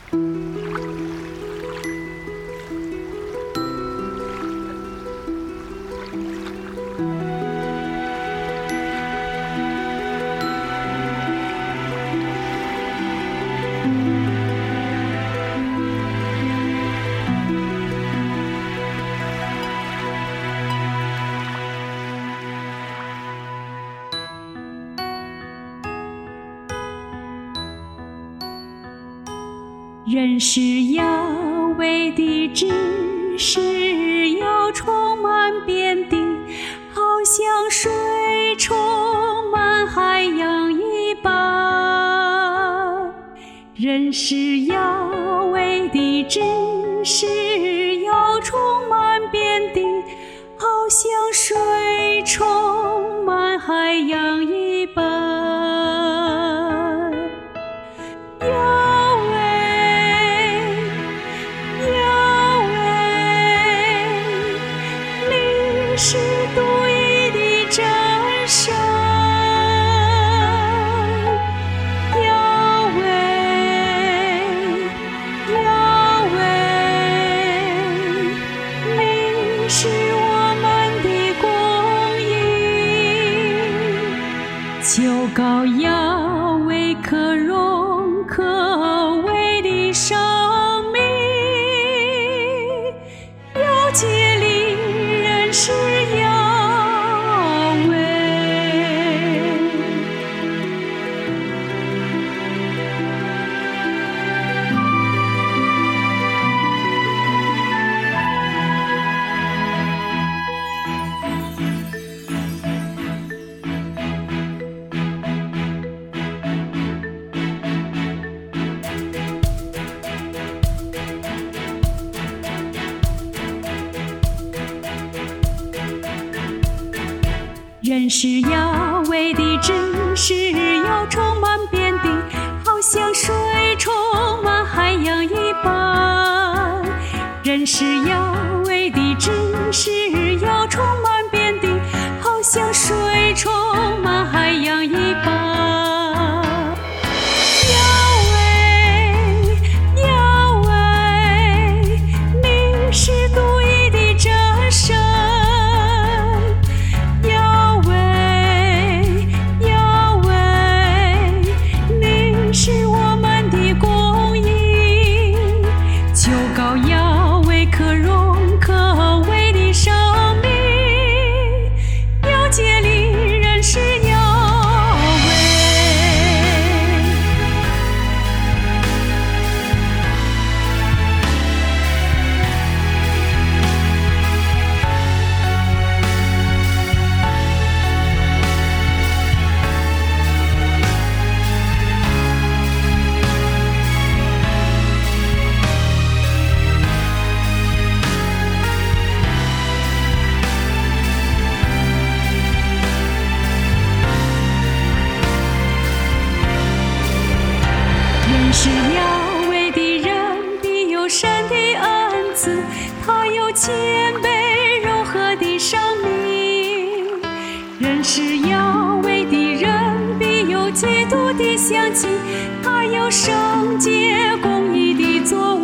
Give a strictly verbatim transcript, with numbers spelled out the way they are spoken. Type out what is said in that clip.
人是亚维的知识，要充满遍地，好像水充满海洋一般。人是亚维的知识，要充满遍地，好像水充满海洋一般。是独一的真神，亚维，亚维，你是我们的供应，求告亚维可荣可畏的生命，要竭力是亚维。人是亚维的知识，要充满遍地，好像水充满海洋一般。人是亚维的知识，要充满遍地，好像水充满海洋一般。是亚维的人必有神的恩赐，他有谦卑柔和的生命。人是亚维的人必有基督的香气，他有圣洁公义的作为。